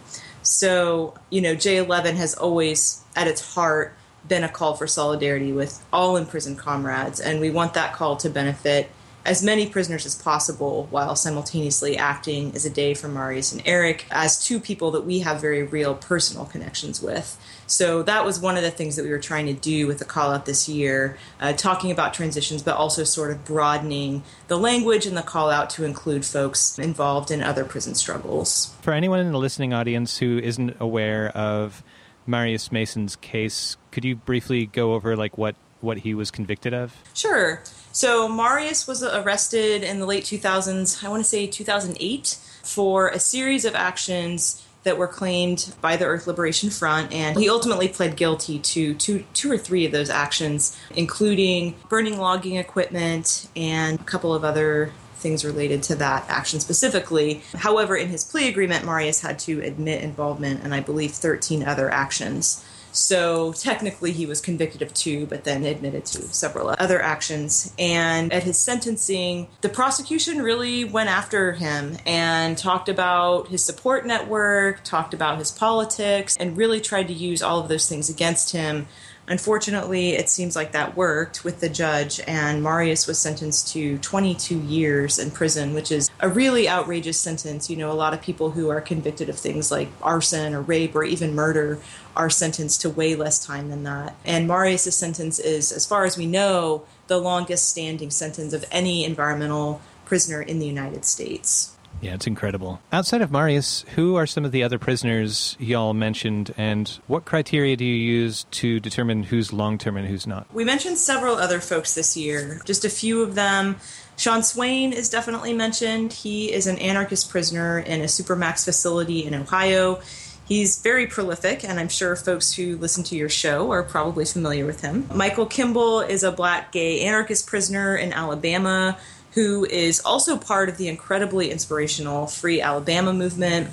So, you know, J eleven has always, at its heart, been a call for solidarity with all imprisoned comrades, and we want that call to benefit as many prisoners as possible while simultaneously acting as a day for Marius and Eric as two people that we have very real personal connections with. So that was one of the things that we were trying to do with the call out this year, uh, talking about transitions, but also sort of broadening the language in the call out to include folks involved in other prison struggles. For anyone in the listening audience who isn't aware of Marius Mason's case, could you briefly go over like what, what he was convicted of? Sure. So Marius was arrested in the late two thousands, I want to say two thousand eight, for a series of actions that were claimed by the Earth Liberation Front, and he ultimately pled guilty to two, two or three of those actions, including burning logging equipment and a couple of other things related to that action specifically. However, in his plea agreement, Marius had to admit involvement in, I believe, thirteen other actions. So technically he was convicted of two, but then admitted to several other actions. And at his sentencing, the prosecution really went after him and talked about his support network, talked about his politics, and really tried to use all of those things against him. Unfortunately, it seems like that worked with the judge, and Marius was sentenced to twenty-two years in prison, which is a really outrageous sentence. You know, a lot of people who are convicted of things like arson or rape or even murder are sentenced to way less time than that. And Marius' sentence is, as far as we know, the longest standing sentence of any environmental prisoner in the United States. Yeah, it's incredible. Outside of Marius, who are some of the other prisoners y'all mentioned, and what criteria do you use to determine who's long-term and who's not? We mentioned several other folks this year, just a few of them. Sean Swain is definitely mentioned. He is an anarchist prisoner in a Supermax facility in Ohio. He's very prolific, and I'm sure folks who listen to your show are probably familiar with him. Michael Kimball is a black gay anarchist prisoner in Alabama, who is also part of the incredibly inspirational Free Alabama movement.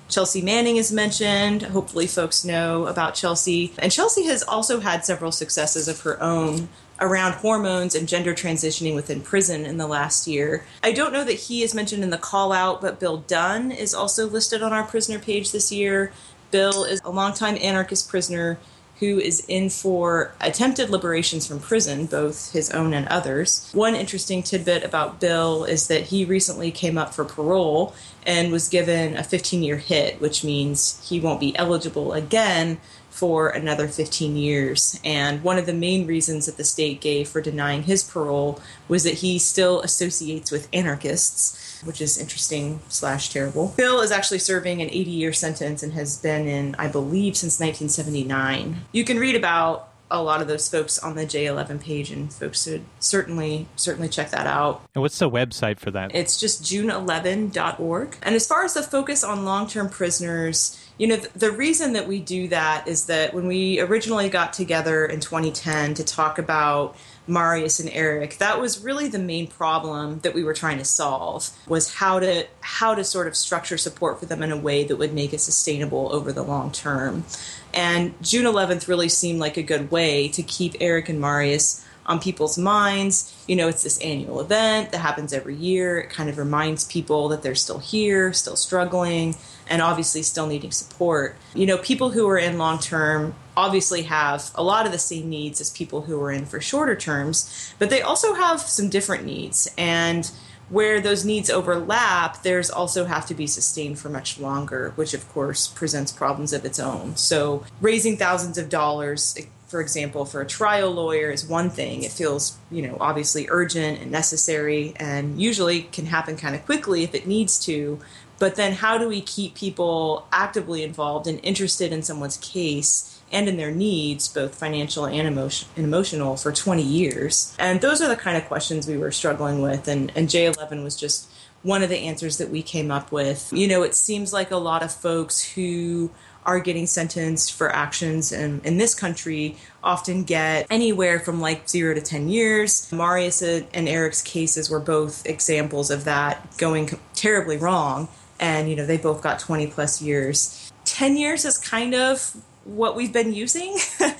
Chelsea Manning is mentioned. Hopefully folks know about Chelsea. And Chelsea has also had several successes of her own around hormones and gender transitioning within prison in the last year. I don't know that he is mentioned in the call out, but Bill Dunn is also listed on our prisoner page this year. Bill is a longtime anarchist prisoner who is in for attempted liberations from prison, both his own and others. One interesting tidbit about Bill is that he recently came up for parole and was given a fifteen-year hit, which means he won't be eligible again for another fifteen years. And one of the main reasons that the state gave for denying his parole was that he still associates with anarchists, which is interesting slash terrible. Bill is actually serving an eighty-year sentence and has been in, I believe, since nineteen seventy-nine. You can read about a lot of those folks on the J eleven page, and folks should certainly, certainly check that out. And what's the website for that? It's just june eleven dot org. And as far as the focus on long-term prisoners, you know, the, the reason that we do that is that when we originally got together in twenty ten to talk about Marius and Eric, that was really the main problem that we were trying to solve, was how to how to sort of structure support for them in a way that would make it sustainable over the long term. And June eleventh really seemed like a good way to keep Eric and Marius on people's minds. You know, it's this annual event that happens every year. It kind of reminds people that they're still here, still struggling, and obviously still needing support. You know, people who are in long-term obviously have a lot of the same needs as people who are in for shorter terms, but they also have some different needs. And where those needs overlap, there's also have to be sustained for much longer, which of course presents problems of its own. So raising thousands of dollars, for example, for a trial lawyer is one thing. It feels, you know, obviously urgent and necessary, and usually can happen kind of quickly if it needs to. But then how do we keep people actively involved and interested in someone's case and in their needs, both financial and, emotion, and emotional, for twenty years? And those are the kind of questions we were struggling with, and, and J eleven was just one of the answers that we came up with. You know, it seems like a lot of folks who are getting sentenced for actions in, in this country often get anywhere from like zero to ten years. Marius and Eric's cases were both examples of that going terribly wrong, and, you know, they both got twenty plus years. ten years is kind of what we've been using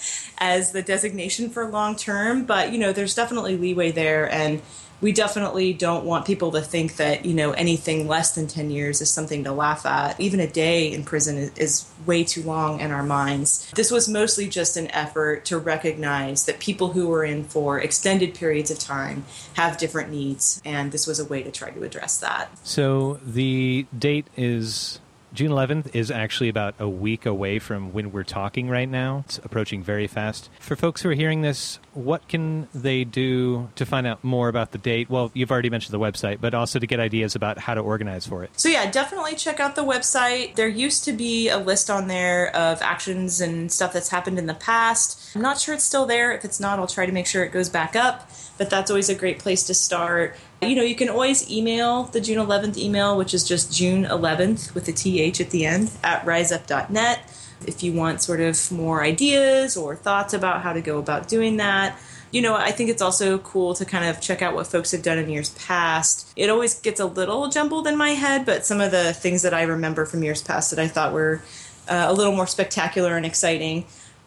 as the designation for long term, but, you know, there's definitely leeway there, and we definitely don't want people to think that, you know, anything less than ten years is something to laugh at. Even a day in prison is, is way too long in our minds. This was mostly just an effort to recognize that people who are in for extended periods of time have different needs, and this was a way to try to address that. So the date is June eleventh is actually about a week away from when we're talking right now. It's approaching very fast. For folks who are hearing this, what can they do to find out more about the date? Well, you've already mentioned the website, but also to get ideas about how to organize for it. So yeah, definitely check out the website. There used to be a list on there of actions and stuff that's happened in the past. I'm not sure it's still there. If it's not, I'll try to make sure it goes back up. But that's always a great place to start. You know, you can always email the June eleventh email, which is just June eleventh with a T H at the end, at riseup dot net. If you want sort of more ideas or thoughts about how to go about doing that. You know, I think it's also cool to kind of check out what folks have done in years past. It always gets a little jumbled in my head, but some of the things that I remember from years past that I thought were uh, a little more spectacular and exciting.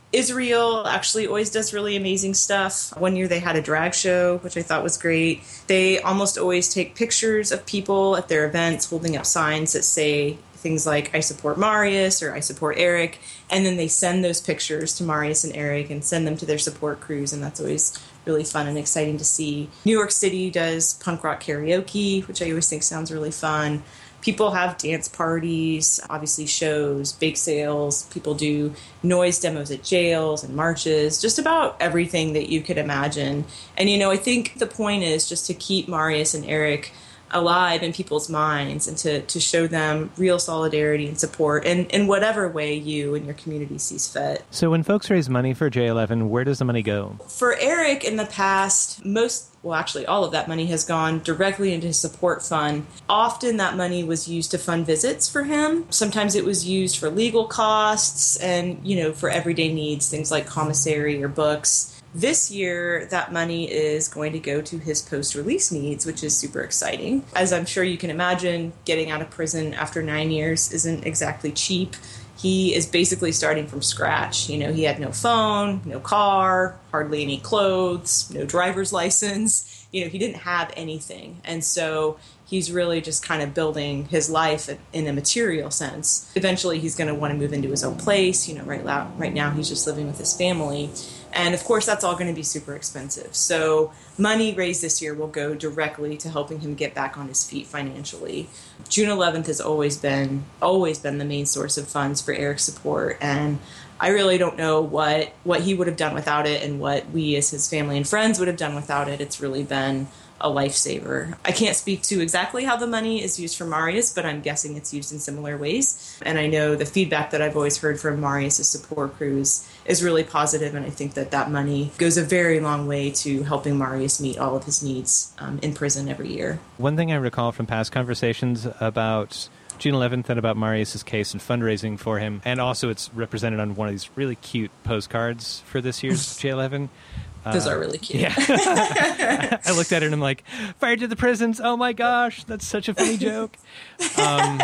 Israel actually always does really amazing stuff. One year they had a drag show, which I thought was great. They almost always take pictures of people at their events holding up signs that say things like, I support Marius or I support Eric, and then they send those pictures to Marius and Eric and send them to their support crews, and that's always really fun and exciting to see. New York City does punk rock karaoke, which I always think sounds really fun. People have dance parties, obviously shows, bake sales. People do noise demos at jails and marches, just about everything that you could imagine. And, you know, I think the point is just to keep Marius and Eric alive in people's minds and to, to show them real solidarity and support in, in whatever way you and your community sees fit. So when folks raise money for J eleven, where does the money go? For Eric, in the past, most, well, actually all of that money has gone directly into his support fund. Often that money was used to fund visits for him. Sometimes it was used for legal costs and, you know, for everyday needs, things like commissary or books. This year, that money is going to go to his post-release needs, which is super exciting. As I'm sure you can imagine, getting out of prison after nine years isn't exactly cheap. He is basically starting from scratch. You know, he had no phone, no car, hardly any clothes, no driver's license. You know, he didn't have anything. And so he's really just kind of building his life in a material sense. Eventually, he's going to want to move into his own place. You know, right now, right now he's just living with his family. And of course, that's all going to be super expensive. So money raised this year will go directly to helping him get back on his feet financially. June eleventh has always been always been the main source of funds for Eric's support. And I really don't know what, what he would have done without it and what we as his family and friends would have done without it. It's really been a lifesaver. I can't speak to exactly how the money is used for Marius, but I'm guessing it's used in similar ways. And I know the feedback that I've always heard from Marius' support crews is really positive, and I think that that money goes a very long way to helping Marius meet all of his needs um, in prison every year. One thing I recall from past conversations about June eleventh and about Marius' case and fundraising for him, and also it's represented on one of these really cute postcards for this year's J eleven. Those uh, are really cute. Yeah. I looked at it and I'm like, fired to the prisons. Oh my gosh, that's such a funny joke. Um,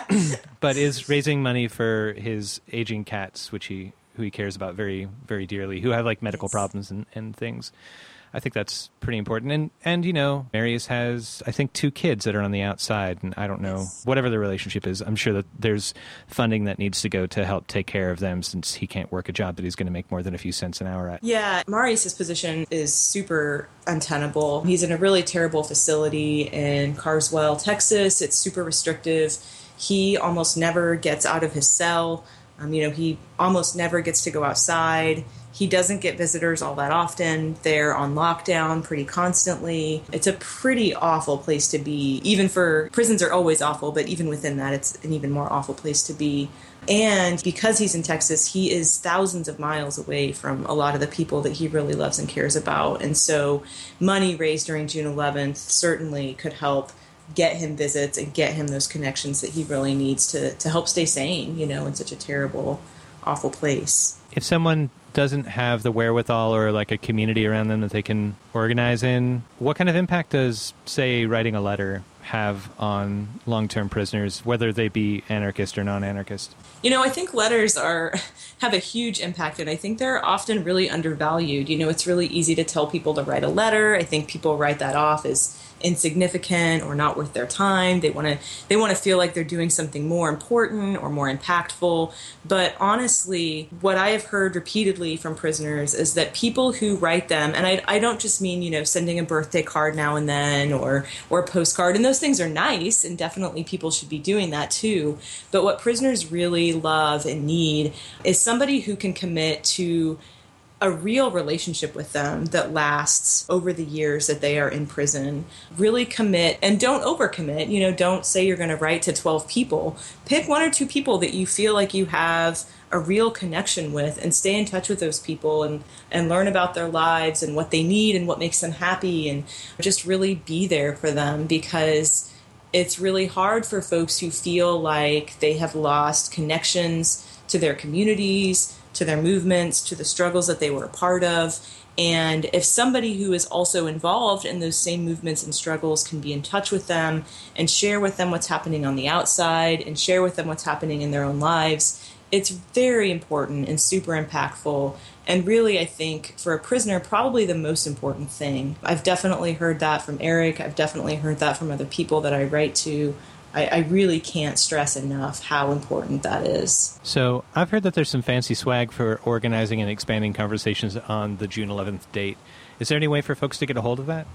but is raising money for his aging cats, which he who he cares about very, very dearly, who have like medical problems and, and things. I think that's pretty important. And, and, you know, Marius has, I think, two kids that are on the outside, and I don't know, yes. whatever the relationship is, I'm sure that there's funding that needs to go to help take care of them since he can't work a job that he's going to make more than a few cents an hour at. Yeah, Marius' position is super untenable. He's in a really terrible facility in Carswell, Texas. It's super restrictive. He almost never gets out of his cell. Um, you know, he almost never gets to go outside. He doesn't get visitors all that often. They're on lockdown pretty constantly. It's a pretty awful place to be. Even for, prisons are always awful, but even within that, it's an even more awful place to be. And because he's in Texas, he is thousands of miles away from a lot of the people that he really loves and cares about. And so money raised during June eleventh certainly could help get him visits and get him those connections that he really needs to, to help stay sane, you know, in such a terrible, awful place. If someone doesn't have the wherewithal or like a community around them that they can organize in, what kind of impact does, say, writing a letter have on long-term prisoners, whether they be anarchist or non-anarchist? You know, I think letters are have a huge impact, and I think they're often really undervalued. You know, it's really easy to tell people to write a letter. I think people write that off as insignificant or not worth their time. They want to they want to feel like they're doing something more important or more impactful. But honestly, what I have heard repeatedly from prisoners is that people who write them, and I, I don't just mean, you know, sending a birthday card now and then or or a postcard, and those things are nice, and definitely people should be doing that too. But what prisoners really love and need is somebody who can commit to a real relationship with them that lasts over the years that they are in prison. Really commit, and don't overcommit. You know, don't say you're going to write to twelve people. Pick one or two people that you feel like you have a real connection with, and stay in touch with those people and, and learn about their lives and what they need and what makes them happy, and just really be there for them, because it's really hard for folks who feel like they have lost connections to their communities, to their movements, to the struggles that they were a part of. And if somebody who is also involved in those same movements and struggles can be in touch with them and share with them what's happening on the outside and share with them what's happening in their own lives, it's very important and super impactful. And really, I think, for a prisoner, probably the most important thing. I've definitely heard that from Eric. I've definitely heard that from other people that I write to. I, I really can't stress enough how important that is. So I've heard that there's some fancy swag for organizing and expanding conversations on the June eleventh date. Is there any way for folks to get a hold of that?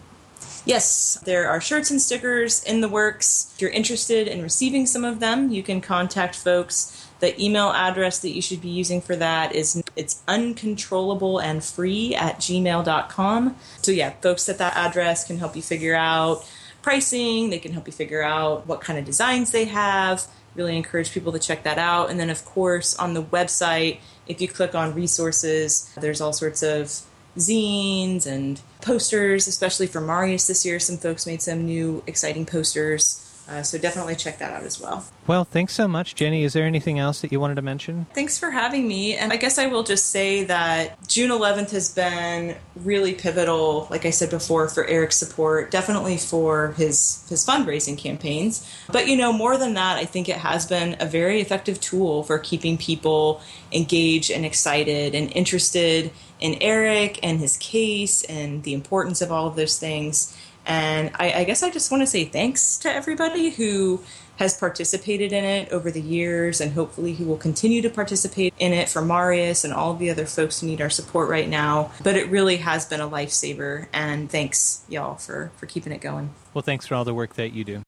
Yes, there are shirts and stickers in the works. If you're interested in receiving some of them, you can contact folks. The email address that you should be using for that is it's uncontrollable and free at gmail dot com. So yeah, folks at that address can help you figure out pricing. They can help you figure out what kind of designs they have. Really encourage people to check that out. And then, of course, on the website, if you click on resources, there's all sorts of zines and posters, especially for Marius this year. Some folks made some new exciting posters Uh, so definitely check that out as well. Well, thanks so much, Jenny. Is there anything else that you wanted to mention? Thanks for having me. And I guess I will just say that June eleventh has been really pivotal, like I said before, for Eric's support, definitely for his, his fundraising campaigns. But, you know, more than that, I think it has been a very effective tool for keeping people engaged and excited and interested in Eric and his case and the importance of all of those things. And I, I guess I just want to say thanks to everybody who has participated in it over the years and hopefully who will continue to participate in it, for Marius and all of the other folks who need our support right now. But it really has been a lifesaver, and thanks, y'all, for, for keeping it going. Well, thanks for all the work that you do.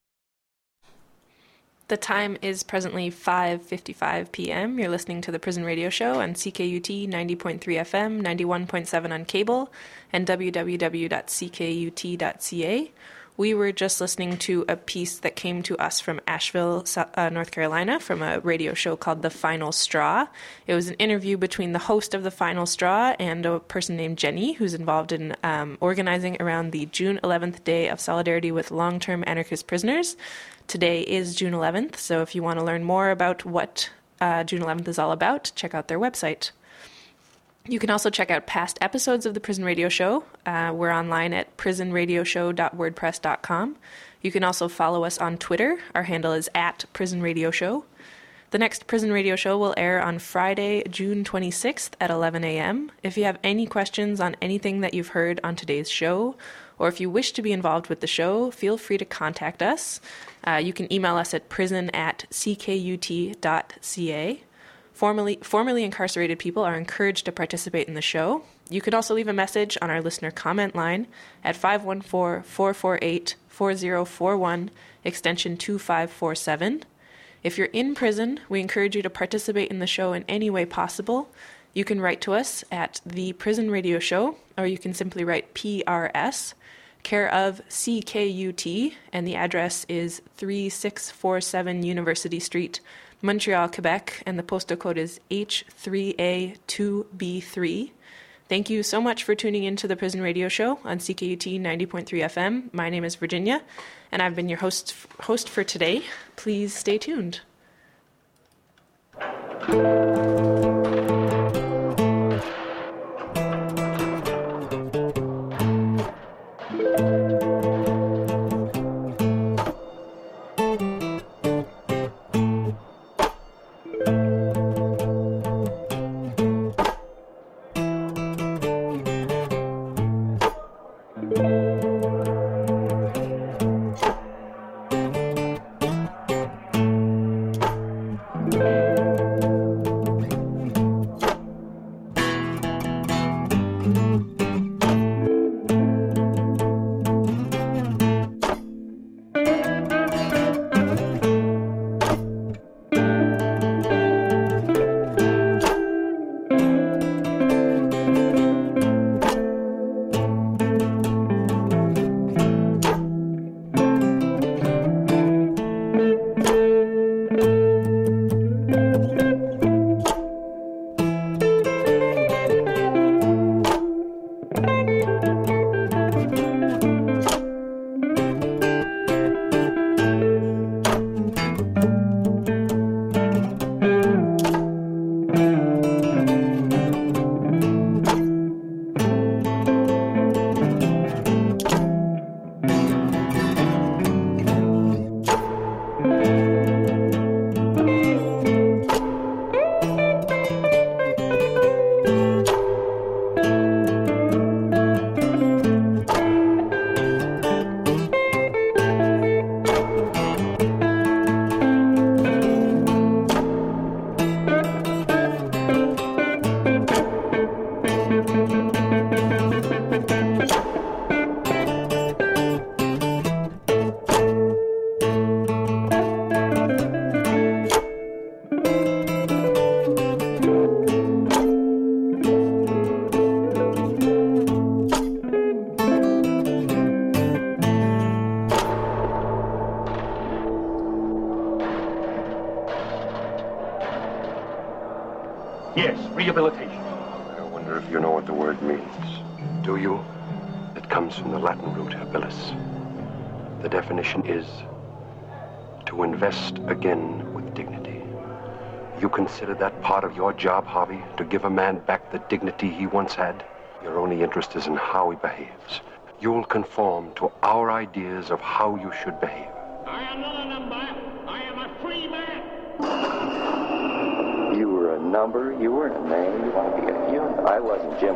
The time is presently five fifty-five p.m. You're listening to the Prison Radio Show on C K U T ninety point three F M, ninety-one point seven on cable, and w w w dot c k u t dot c a. We were just listening to a piece that came to us from Asheville, uh, North Carolina, from a radio show called The Final Straw. It was an interview between the host of The Final Straw and a person named Jenny, who's involved in um, organizing around the June eleventh Day of Solidarity with Long-Term Anarchist Prisoners. Today is June eleventh, so if you want to learn more about what uh, June eleventh is all about, check out their website. You can also check out past episodes of the Prison Radio Show. Uh, we're online at prison radio show dot wordpress dot com. You can also follow us on Twitter. Our handle is at Prison Radio Show. The next Prison Radio Show will air on Friday, June twenty-sixth at eleven a.m. If you have any questions on anything that you've heard on today's show, or if you wish to be involved with the show, feel free to contact us. Uh, you can email us at prison at c k u t dot c a. Formerly, formerly incarcerated people are encouraged to participate in the show. You can also leave a message on our listener comment line at five one four, four four eight, four zero four one, extension two five four seven. If you're in prison, we encourage you to participate in the show in any way possible. You can write to us at The Prison Radio Show, or you can simply write P R S, care of C K U T, and the address is three six four seven University Street, Montreal, Quebec, and the postal code is H three A two B three. Thank you so much for tuning in to the Prison Radio Show on C K U T ninety point three F M. My name is Virginia, and I've been your host, host for today. Please stay tuned. Yes, rehabilitation. I wonder if you know what the word means. Do you? It comes from the Latin root habilis. The definition is to invest again with dignity. You consider that part of your job, Harvey, to give a man back the dignity he once had? Your only interest is in how he behaves. You'll conform to our ideas of how you should behave. I am not a number. I am a free man. You were a number. You weren't a man. You want to be a human. I wasn't Jim